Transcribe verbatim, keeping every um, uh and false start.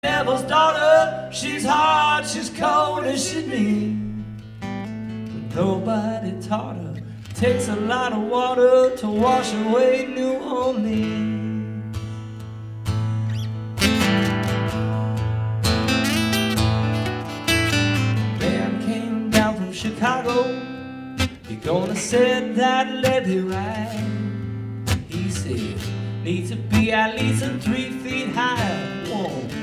devil's daughter. She's hard, she's cold, and she's mean, but nobody taught her. It takes a lot of water to wash away New Orleans. Man came down from Chicago. He gonna set that levee right. He said, need to be at least three feet high. Whoa.